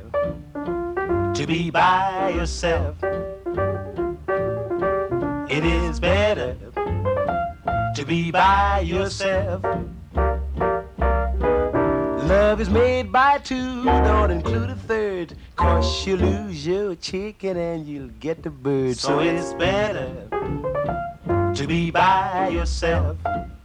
to be by yourself. It is better to be by yourself. Love is made by two, don't include a third, 'cause you lose your chicken and you'll get the bird. So it's better to be by yourself.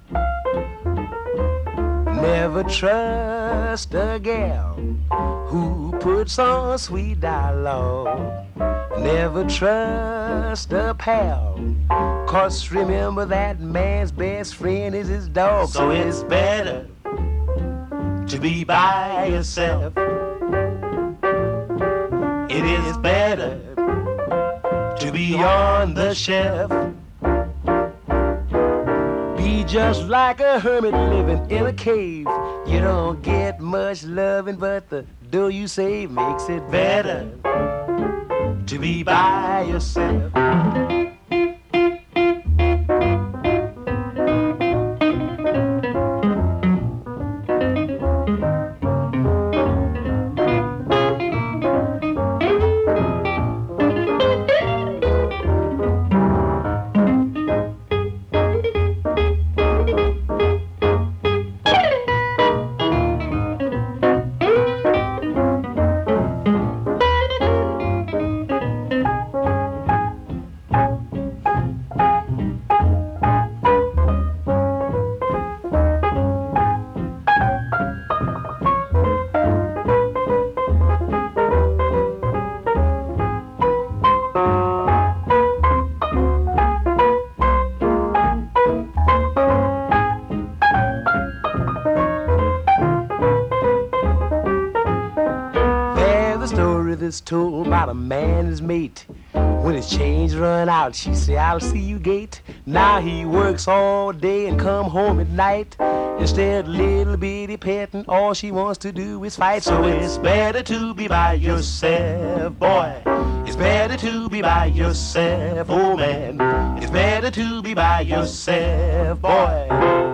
Never trust a gal who puts on sweet dialogue. Never trust a pal, 'cause remember that man's best friend is his dog. So it's better to be by yourself. It is better to be on the shelf. Be just like a hermit living in a cave. You don't get much loving, but the dough you save makes it better to be by yourself. It's told about a man and his mate. When his change run out, she say, I'll see you gate. Now he works all day and come home at night. Instead of little bitty petting, all she wants to do is fight. So it's better to be by yourself, boy. It's better to be by yourself, oh man. It's better to be by yourself, boy.